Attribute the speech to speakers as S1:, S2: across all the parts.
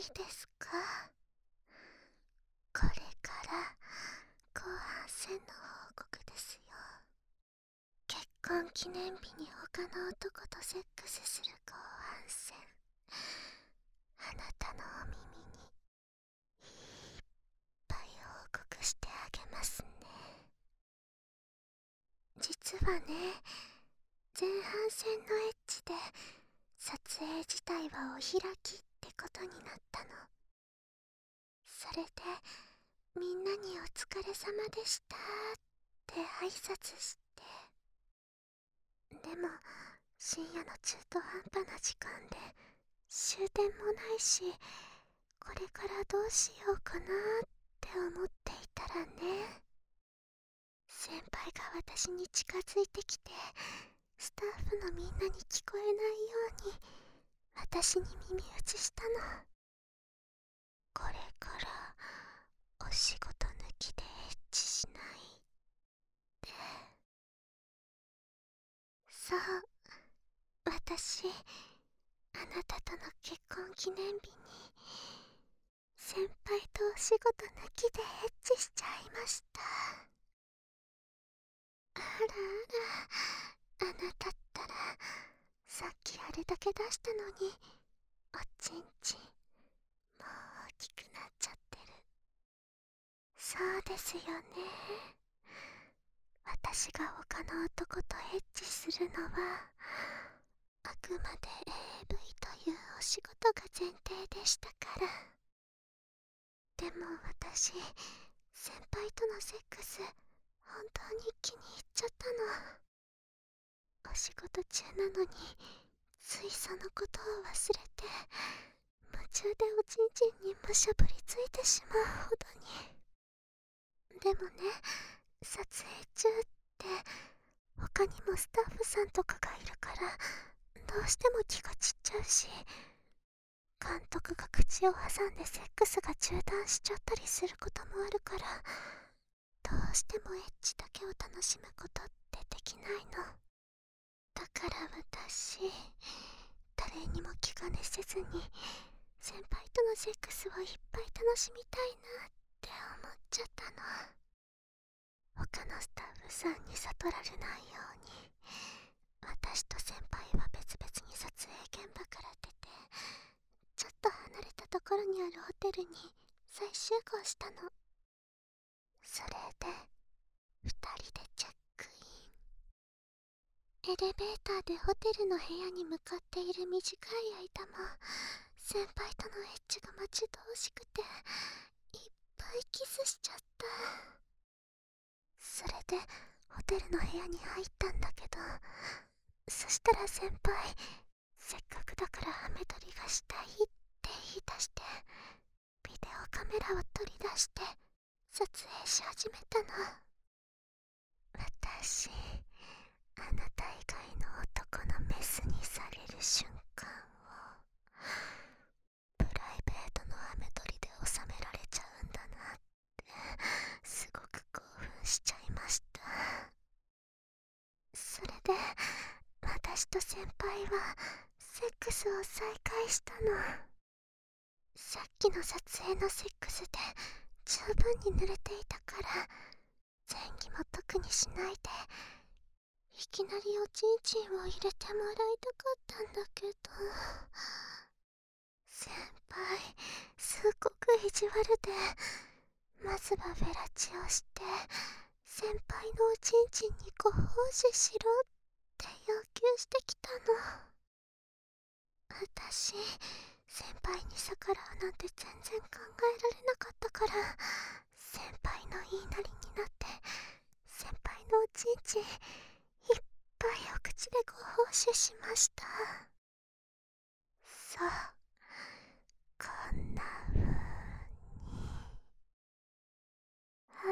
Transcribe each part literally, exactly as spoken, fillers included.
S1: いですか？これから後半戦の報告ですよ。結婚記念日に他の男とセックスする後半戦、あなたのお耳にいっぱい報告してあげますね。実はね、前半戦のエッチで撮影自体はお開きってことになったの。それでみんなにお疲れ様でしたって挨拶して、でも深夜の中途半端な時間で終電もないし、これからどうしようかなって思っていたらね、先輩が私に近づいてきて、スタッフのみんなに聞こえないように私に耳打ちしたの。これからお仕事抜きでエッチしないって。そう、私あなたとの結婚記念日に先輩とお仕事抜きでエッチしちゃいました。あらあら、あなたったらさっきあれだけ出したのにおちんちんもう大きくなっちゃってる。そうですよね。私が他の男とエッチするのはあくまで エーブイ というお仕事が前提でしたから。でも私、先輩とのセックス本当に気に入っちゃったの。お仕事中なのについそのことを忘れて、夢中でおちんちんにむしゃぶりついてしまうほどに。でもね、撮影中って他にもスタッフさんとかがいるから、どうしても気が散っちゃうし、監督が口を挟んでセックスが中断しちゃったりすることもあるから、どうしてもエッチだけを楽しむことってできないの。だから私、誰にも気兼ねせずに先輩とのセックスをいっぱい楽しみたいなって思っちゃったの。他のスタッフさんに悟られないように、私と先輩は別々に撮影現場から出て、ちょっと離れたところにあるホテルに再集合したの。それでふたりでチェックイン。エレベーターでホテルの部屋に向かっている短い間も、先輩とのエッチが待ち遠しくていっぱいキスしちゃった。それでホテルの部屋に入ったんだけど、そしたら先輩、せっかくだからハメ撮りがしたいって言い出して、ビデオカメラを取り出して撮影し始めたの。私、あなた以外の男のメスにされる瞬間をプライベートのハメ撮りで収められちゃうんだなってすごく興奮しちゃいました。それで私と先輩はセックスを再開したの。さっきの撮影のセックスで十分に濡れていたから、前儀も特にしないでいきなりおちんちんを入れてもらいたかったんだけど、先輩すっごく意地悪で、まずはフェラチをして先輩のおちんちんにご奉仕しろって要求してきたの。私、先輩に逆らうなんて全然考えられなかったから、先輩の言いなりになって先輩のおちんちんいっぱいお口でご奉仕しました。そう、こんな風に。は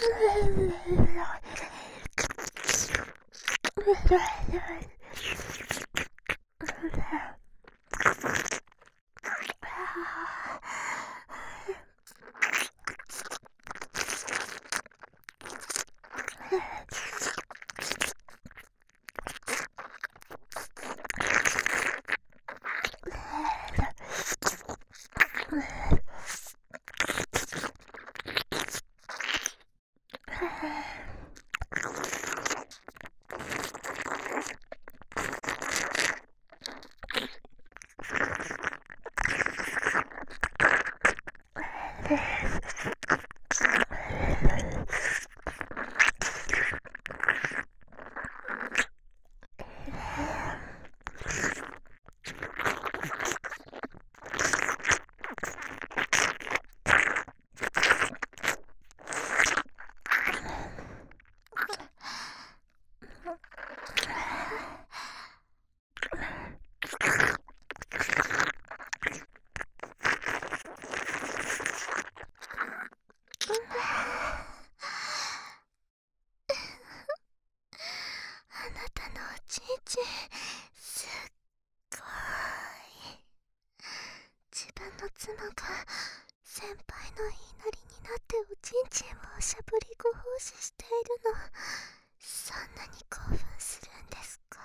S1: ちんちんすっごい。自分の妻が先輩の言いなりになっておちんちんをおしゃぶりご奉仕しているの、そんなに興奮するんですか？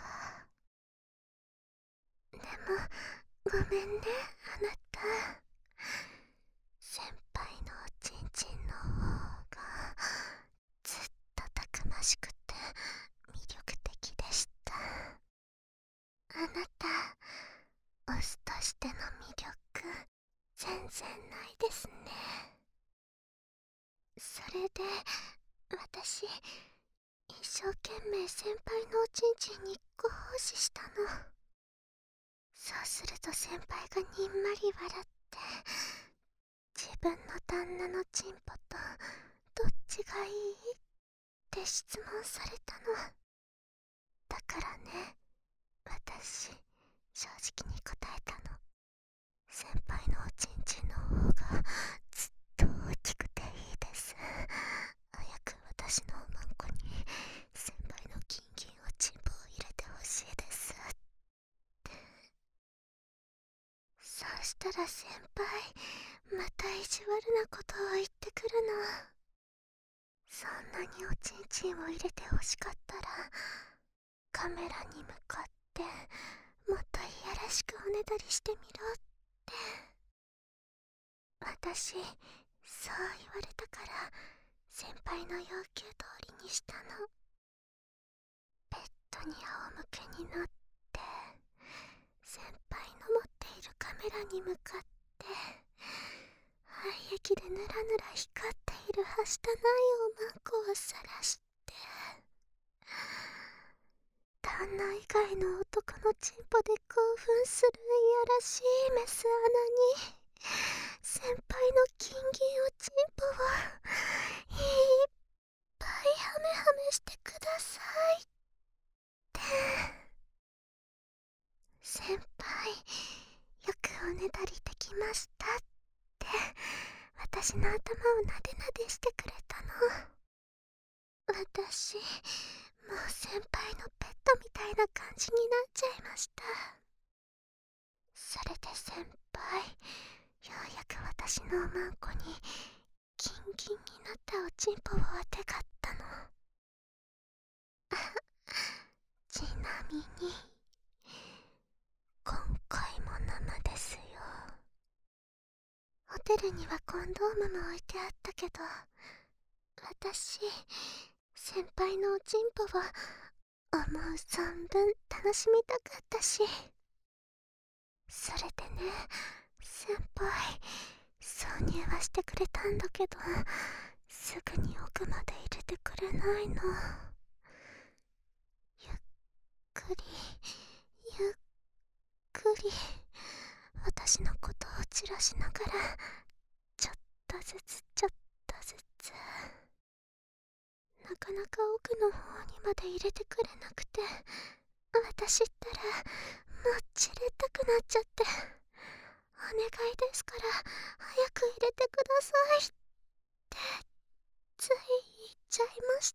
S1: でもごめんね、あなた。先輩のおちんちんの方がずっとたくましくて魅力的でした。あなた、オスとしての魅力全然ないですね。それで私一生懸命先輩のおちんちんにご奉仕したの。そうすると先輩がにんまり笑って、自分の旦那のチンポとどっちがいいって質問されたの。だからね、私正直に答えたの。先輩のおちんちんの方がずっと大きくていいです。早く私のおまんこに先輩の金銀おちんぽを入れてほしいですって。そうしたら先輩また意地悪なことを言ってくるの。そんなにおちんちんを入れてほしかったらカメラに向かってもっといやらしくおねだりしてみろって。私そう言われたから先輩の要求通りにしたの。ベッドに仰向けになって先輩の持っているカメラに向かって廃液でヌラヌラ光っているはしたないおまんこをさらして、旦那以外の男のチンポで興奮するいやらしいメス穴に先輩の金銀おちんぽをいっぱいハメハメしてくださいって。先輩よくおねだりできましたって私の頭をなでなでしてくれたの。私もう先輩のペットみたいな感じになっちゃいました。それで先輩ようやく私のおまんこにキンキンになったおちんぽをあてがったの。ちなみに今回も生ですよ。ホテルにはコンドームも置いてあったけど、私先輩のおちんぽを思う存分楽しみたかったし。それでね、先輩挿入はしてくれたんだけどすぐに奥まで入れてくれないの。ゆっくりゆっくり私のことを散らしながらちょっとずつちょっとずつ、なかなか奥の方にまで入れてくれなくて、私ったらもう散れたくなっちゃって、お願いですから早く入れてくださいってつい言っした。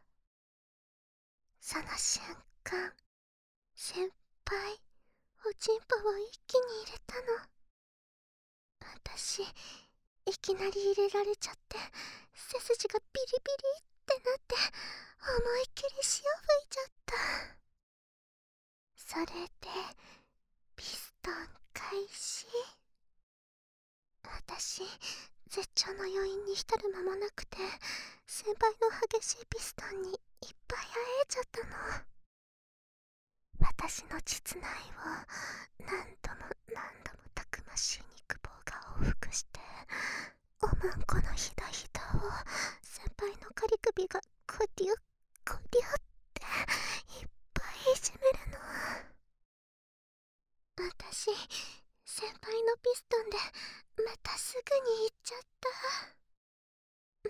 S1: その瞬間、先輩、おちんぽを一気に入れたの。私、いきなり入れられちゃって、背筋がビリビリってなって、思いっきり潮吹いちゃった。それで、ピストン開始。私、絶頂の余韻に浸る間もなくて、先輩の激しいピストンにいっぱい会えちゃったの。私の膣内を何度も何度もたくましい肉棒が往復して、おまんこのひだひだを先輩の仮首がコリュッコリュッっていっぱいいじめるの。私、先輩のピストンでまたすぐに行っちゃった。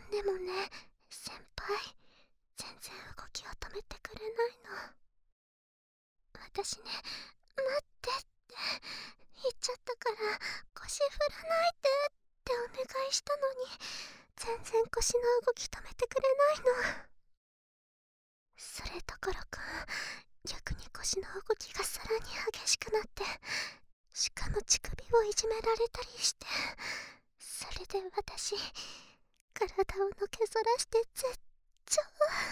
S1: でもね、先輩、全然動きを止めてくれないの。私ね、待ってって言っちゃったから、腰振らないでってお願いしたのに、全然腰の動き止めてくれないの。それどころか、逆に腰の動きがさらに激しくなって、しかも乳首をいじめられたりして、それで私、体をのけぞらして絶頂。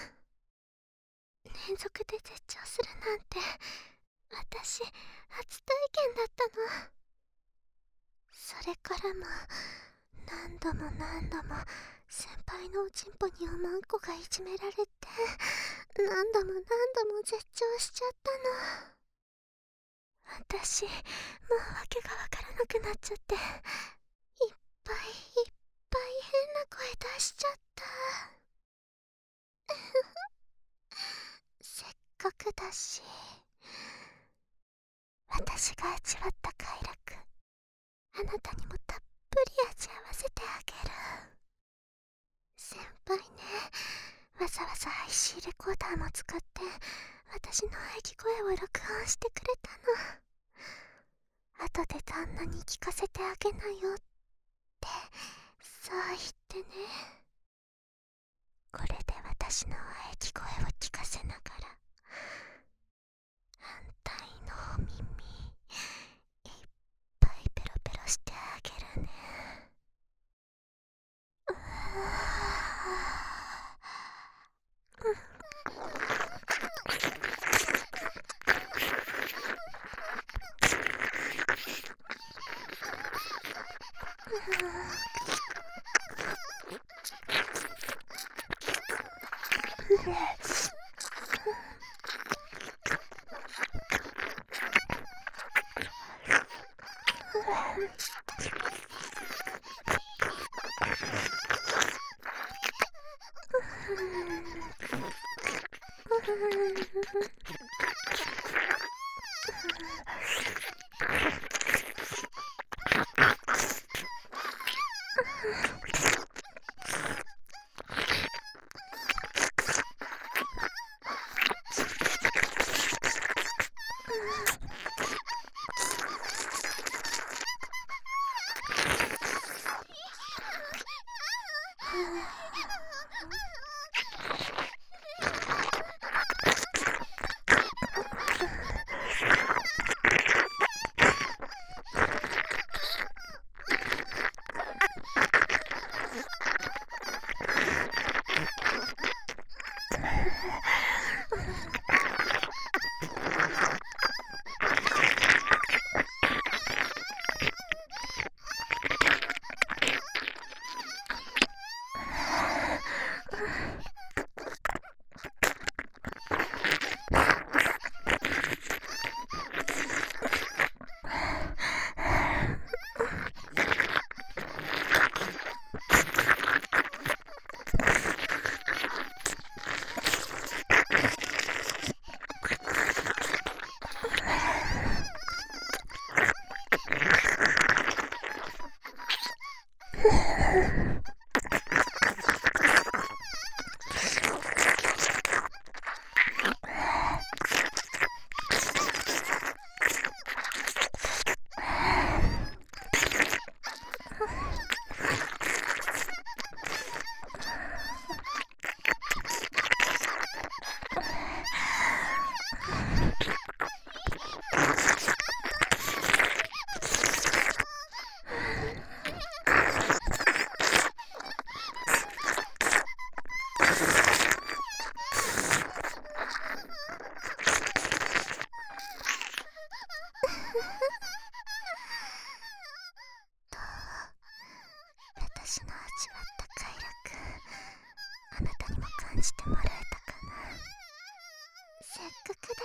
S1: 連続で絶頂するなんて、私、初体験だったの。それからも、何度も何度も、先輩のおちんぽにおまんこがいじめられて、何度も何度も絶頂しちゃったの。私、もう訳がわからなくなっちゃって、いっぱいいっぱい変な声出しちゃった。せっかくだし、私が味わった快楽、あなたにもたっぷり味わわせてあげる。先輩ね、わざわざ アイシー レコーダーも使って私の喘ぎ声を録音してくれたの。後で旦那に聞かせてあげなよってそう言ってね。これで私の喘ぎ声を聞かせながら、反対のお耳いっぱいペロペロしてあげるね。うわー、うん、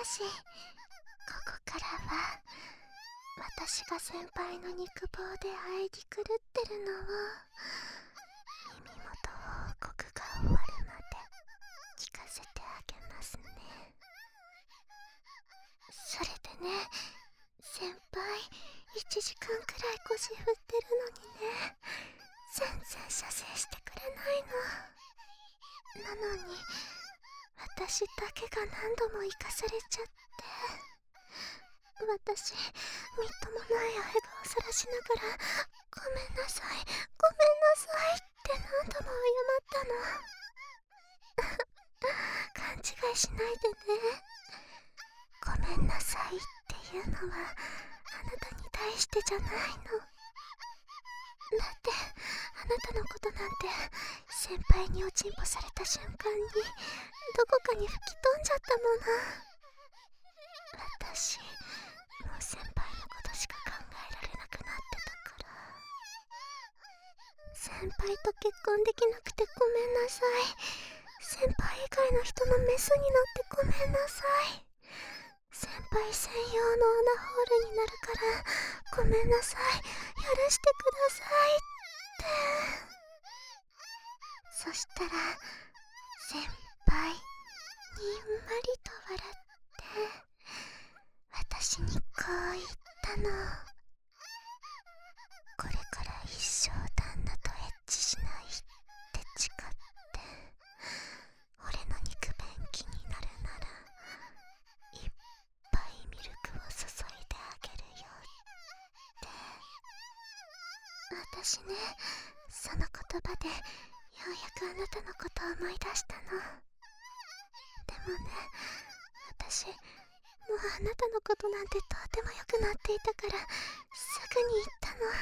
S1: だし、ここからは私が先輩の肉棒であえぎ狂ってるのを耳元報告が終わるまで聞かせてあげますね。それでね、先輩いちじかんくらい腰振ってるのにね、全然射精してくれないの。なのに私だけが何度も行かされちゃって、私みっともないあへ顔さらしながらごめんなさいごめんなさいって何度も謝ったの。勘違いしないでね。ごめんなさいっていうのはあなたに対してじゃないの。だってあなたのことなんて先輩におちんぽされた瞬間にどこかに吹き飛んじゃったもの。私もう先輩のことしか考えられなくなってたから。先輩と結婚できなくてごめんなさい。先輩以外の人のメスになってごめんなさい。先輩専用のオナホールになるからごめんなさい、許してくださいって。そしたら先輩にんまりと笑って私にこう言ったの。これから一生旦那とエッチしないって誓って俺の肉便器になるならいっぱいミルクを注いであげるよって。私ね、その言葉でようやくあなたのことを思い出したの。でもね、私もうあなたのことなんてとても良くなっていたからすぐに言ったの。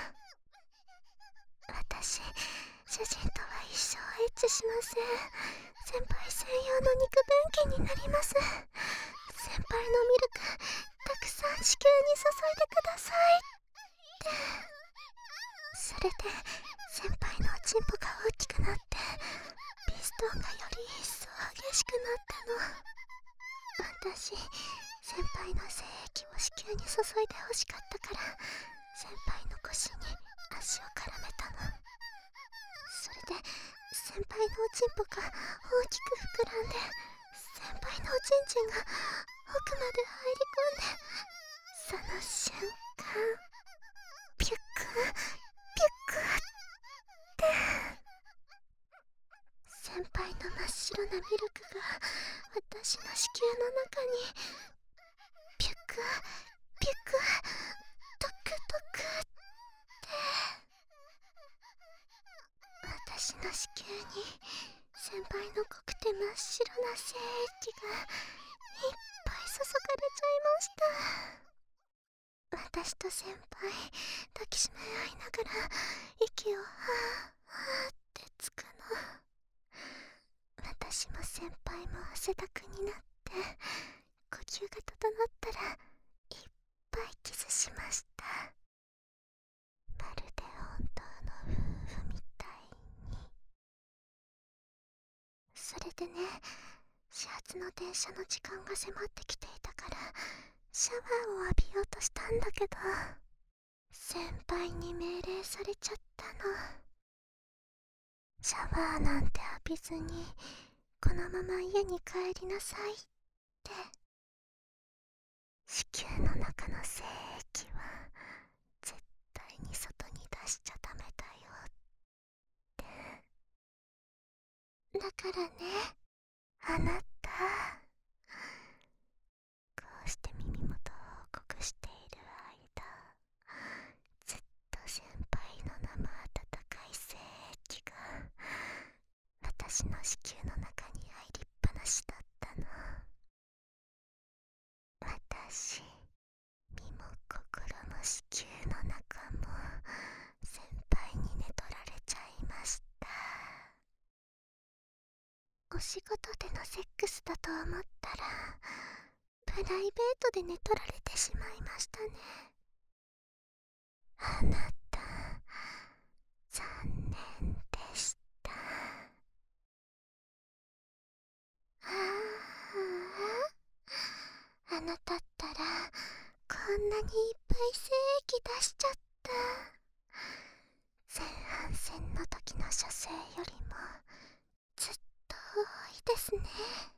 S1: 私主人とは一生エッチしません。先輩専用の肉便器になります。先輩のミルクたくさん子宮に注いでくださいって。それで先輩のおちんぽが大きくなってピストンがより一層激しくなったの。私先輩の精液を子宮に注いで欲しかったから先輩の腰に足を絡めたの。それで先輩のおちんぽが大きく膨らんで先輩のおちんちんが奥まで入り込んで、その瞬間ピュックピュックって先輩の真っ白なミルクが私の子宮の中にピュックピュックトクトクって私の子宮に先輩の濃くて真っ白な精液がいっぱい注がれちゃいました。私と先輩抱きしめ合いながら息をはぁはぁってつくの。私も先輩も汗だくになって呼吸が整ったらいっぱいキスしました。まるで本当の夫婦みたいに。それでね、始発の電車の時間が迫ってきていたからシャワーを浴びようとしたんだけど先輩に命令されちゃったの。シャワーなんて浴びずにこのまま家に帰りなさいって。子宮の中の精液は絶対に外に出しちゃダメだよって。だからね、あなたこうして耳元を報告している間ずっと先輩の生温かい精液が私の子宮の中に入りっぱなしだったの。私身も心も子宮の中も先輩に寝取られちゃいました。お仕事でのセックスだと思ったらプライベートで寝取られてしまいましたね。あなた残念でした。ああ、あにいっぱい精液出しちゃった。前半戦の時の射精よりもずっと多いですね。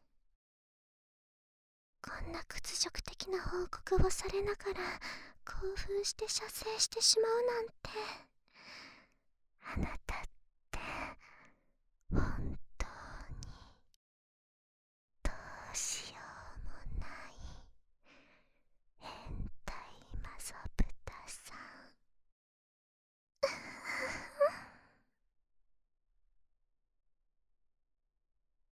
S1: こんな屈辱的な報告をされながら興奮して射精してしまうなんて、あな